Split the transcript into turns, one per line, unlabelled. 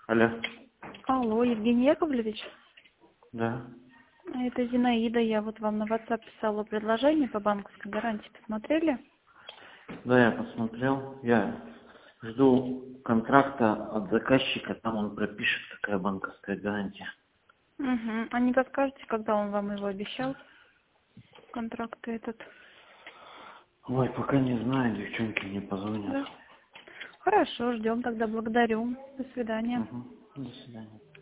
Алло.
Алло, Евгений Яковлевич?
Да.
Это Зинаида. Я вот вам на WhatsApp писала предложение по банковской гарантии. Посмотрели?
Да, я посмотрел. Я жду контракта от заказчика, там он пропишет, какая банковская гарантия.
Угу. А не подскажете, когда он вам его обещал? Контракт этот.
Ой, пока не знаю, девчонки мне позвонят.
Да. Хорошо, ждем тогда. Благодарю. До свидания.
Угу. До свидания.